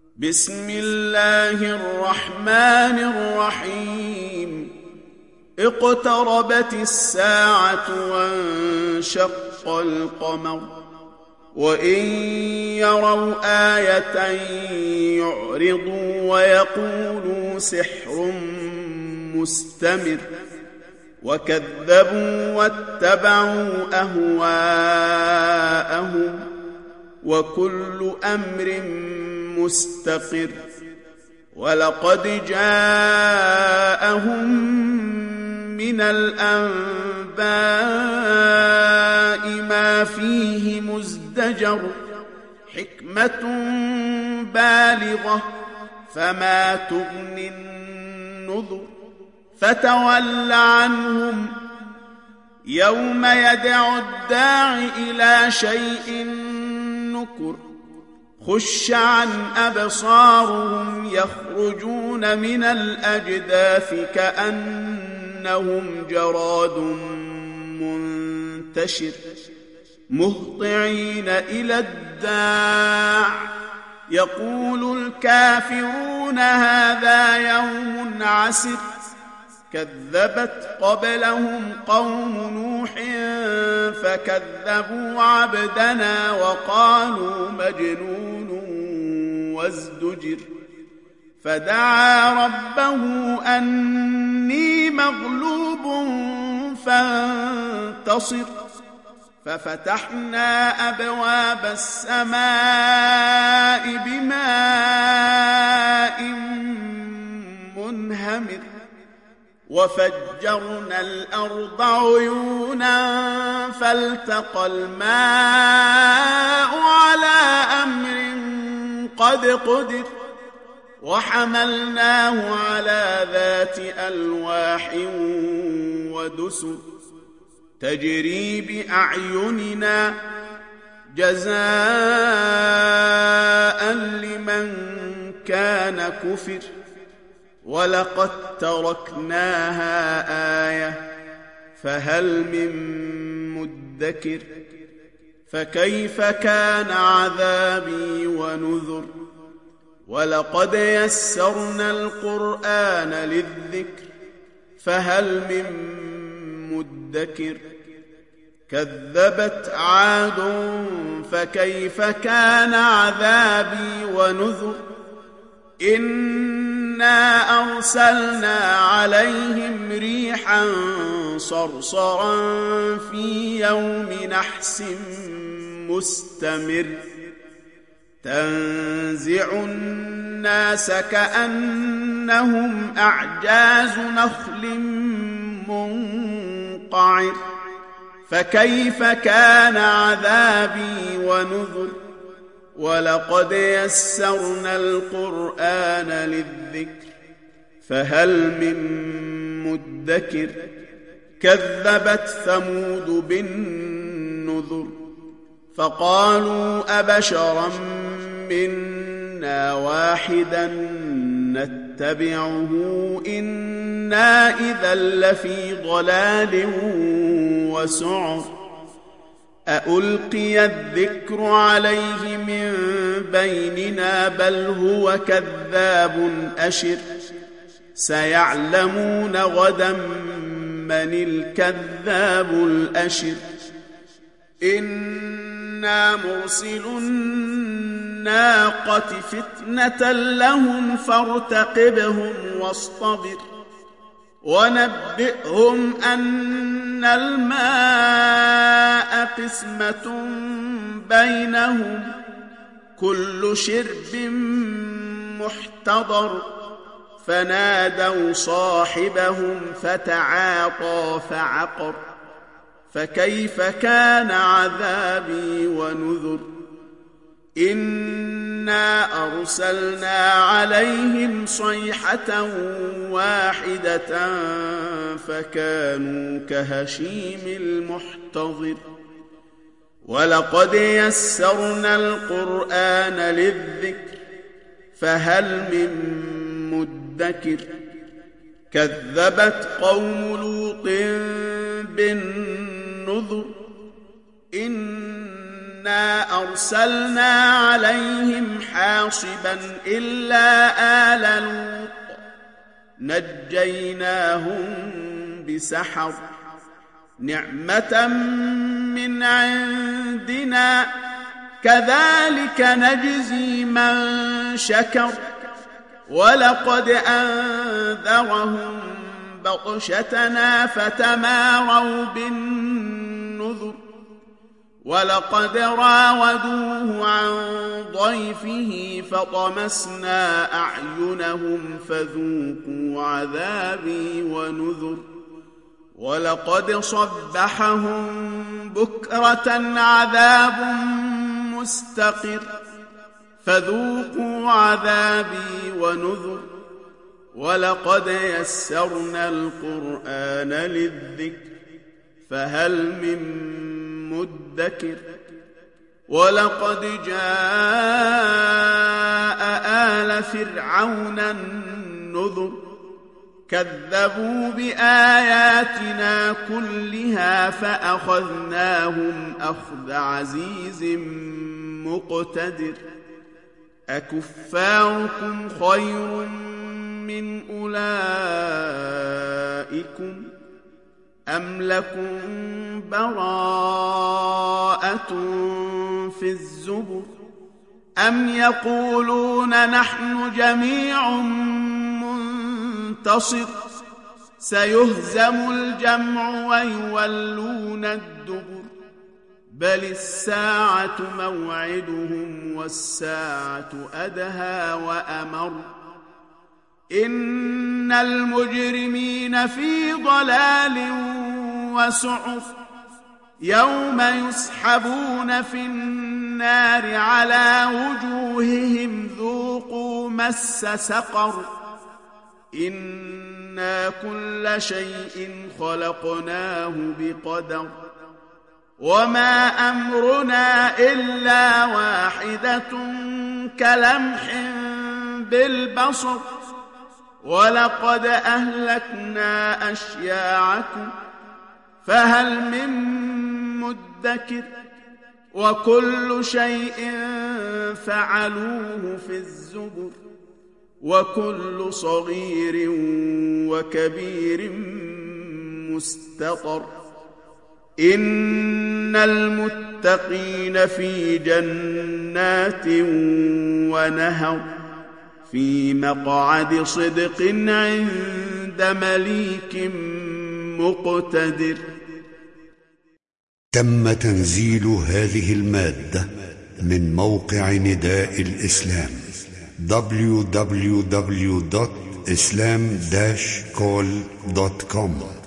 بسم الله الرحمن الرحيم اقتربت الساعة وانشق القمر وإن يروا آية يعرضوا ويقولوا سحر مستمر وكذبوا واتبعوا أهواءهم وكل أمر مستقر ولقد جاءهم من الأنباء ما فيه مزدجر حكمة بالغة فما تغني النذر فتول عنهم يوم يدعو الداع إلى شيء نكر خش عن أبصارهم يخرجون من الأجداث كأنهم جراد منتشر مهطعين إلى الداع يقول الكافرون هذا يوم عسر كذبت قبلهم قوم نوح فكذبوا عبدنا وقالوا مجنون وازدجر فدعا ربه أني مغلوب فانتصر ففتحنا أبواب السماء بماء منهمر وفجرنا الأرض عيونا فالتقى الماء على أمر قد قدر وحملناه على ذات ألواح ودسر تجري بأعيننا جزاء لمن كان كفر ولقد تركناها آية فهل من مدكر فكيف كان عذابي ونذر ولقد يسرنا القرآن للذكر فهل من مدكر كذبت عاد فكيف كان عذابي ونذر إنا أرسلنا عليهم ريحا صرصرا في يوم نحس مستمر تنزع الناس كأنهم أعجاز نخل منقعر فكيف كان عذابي ونذر ولقد يسرنا القرآن للذكر فهل من مدكر كذبت ثمود بالنذر فقالوا أبشرا منا واحدا نتبعه إنا إذا لفي ضلال وسعر أألقي الذكر عليه من بيننا بل هو كذاب أشر سيعلمون غدا من الكذاب الأشر إنا مرسل الناقة فتنة لهم فارتقبهم واصطبر ونبئهم أن الماء قسمة بينهم كل شرب محتضر فنادوا صاحبهم فتعاطى فعقر فكيف كان عذابي ونذر إنا أرسلنا عليهم صيحة واحدة فكانوا كهشيم المحتضر ولقد يسرنا القرآن للذكر فهل من مدكر كذبت قوم لوط بالنذر إنا أرسلنا عليهم حاصبا حاصبا إلا آل لوط نجيناهم بسحر نعمة من عندنا كذلك نجزي من شكر ولقد أنذرهم بطشتنا فتماروا بالنذر ولقد راودوه عن ضيفه فطمسنا أعينهم فذوقوا عذابي ونذر ولقد صبحهم بكرة عذاب مستقر فذوقوا عذابي ونذر ولقد يسرنا القرآن للذكر فهل من مدكر ولقد جاء آل فرعون النذر كذبوا بآياتنا كلها فأخذناهم أخذ عزيز مقتدر أكفاركم خير من أولئكم أم لكم براءة في الزبر أم يقولون نحن جميع منتصر سيهزم الجمع ويولون الدبر بل الساعة موعدهم والساعة أدهى وأمر إن المجرمين في ضلال وسعر يوم يسحبون في النار على وجوههم ذوقوا مس سقر إنا كل شيء خلقناه بقدر وما أمرنا إلا واحدة كلمح بالبصر ولقد أهلكنا أشياعكم فهل من مدكر وكل شيء فعلوه في الزبر وكل صغير وكبير مستطر إن المتقين في جنات ونهر في مقعد صدق عند مليك مقتدر. تم تنزيل هذه المادة من موقع نداء الإسلام www.islam-call.com